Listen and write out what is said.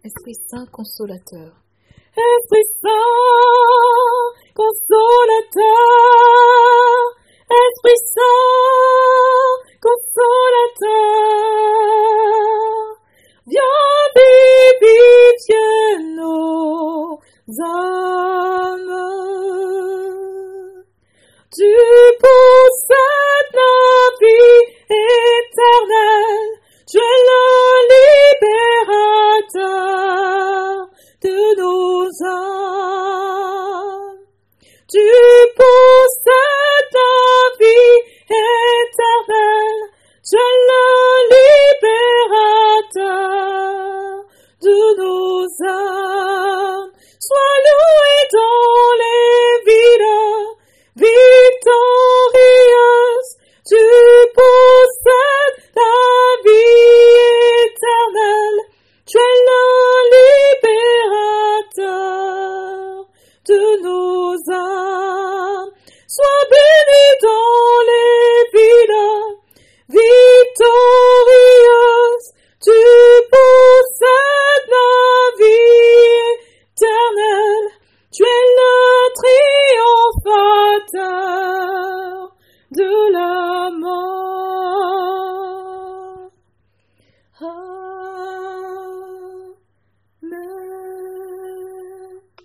Esprit Saint consolateur. Esprit Saint consolateur, Esprit Saint consolateur, viens vivifier nos âmes. Tu possèdes la vie éternelle, tu es le libérateur de nos âmes. Tu possèdes la vie éternelle, tu es le libérateur de nos âmes.